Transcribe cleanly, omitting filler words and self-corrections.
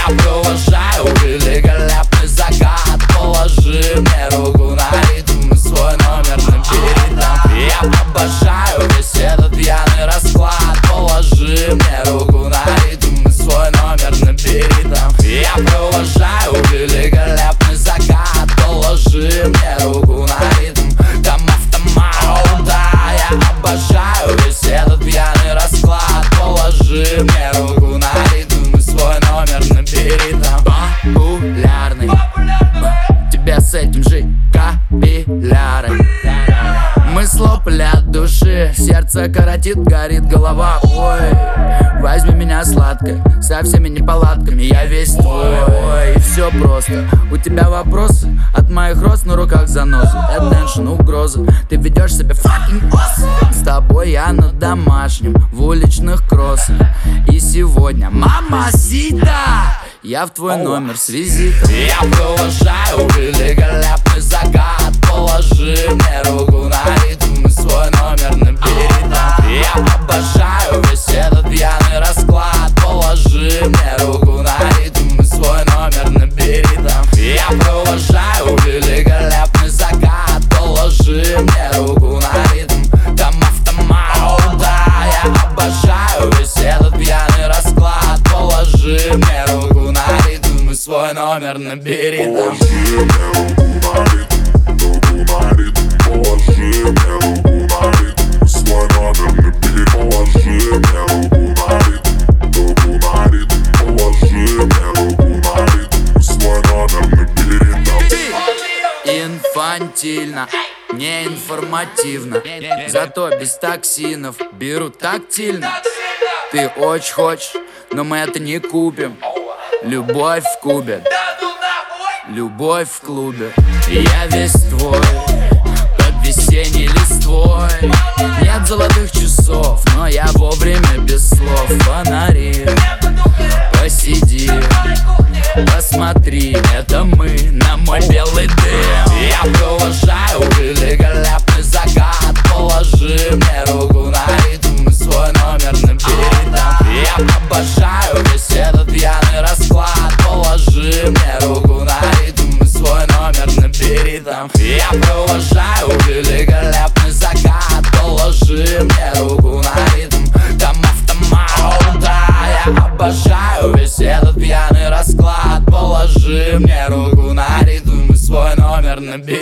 Я провожаю великолепный закат. Положи мне руку на ритм и свой номер набери там. Я обожаю весь этот пьяный расклад. Положи мне руку на ритм и свой номер набери там. Я провожаю великолепный закат. Положи мне руку на ритм, там автомат. Да, я обожаю весь этот пьяный расклад. Положи мне руку на ритм и свой номер набери там. Популярный, тебе с этим жить капилляры. Мы слопали от души, сердце коротит, горит голова. Ой, возьми меня сладко, со всеми неполадками, я весь твой. Ой, и все просто, у тебя вопросы, от моих роз на руках занозы. Attention, угроза, ты ведешь себя fucking awesome. С тобой я на домашнем, в уличных кроссах. И сегодня, мамасита, я в твой номер с визитом. Я провожаю великолепный закат. Положи мне руку на ритм и свой номер набери там. Я обожаю весь этот пьяный расклад. Положи мне руку на ритм и свой номер набери там. Я провожаю великолепный закат. Положи мне руку на ритм, там автомат. Да, я обожаю весь этот пьяный расклад. Положи мне руку на ритм и свой номер набери там. Положи мне руку на ритм, свой номер набери. Положи мне руку на ритм, положи мне руку на ритм, свой номер набери. Инфантильно, не информативно, зато без токсинов, беру тактильно. Ты очень хочешь, но мы это не купим. Любовь в кубе, любовь в клубе. Я весь твой, под весенней листвой. Нет золотых часов, но я вовремя без слов. Фонари, посиди, посмотри, это мы на мой белый дым. Я провожаю великолепный закат. Положи мне руку на ритм и свой номер набери там. Я обожаю весь этот пьяный расклад. Положи мне руку на ритм и свой номер набери там. Я провожаю великолепный закат. Положи мне руку на ритм, там автомат. Да, я обожаю весь этот пьяный расклад. Положи мне руку на ритм и свой номер набери.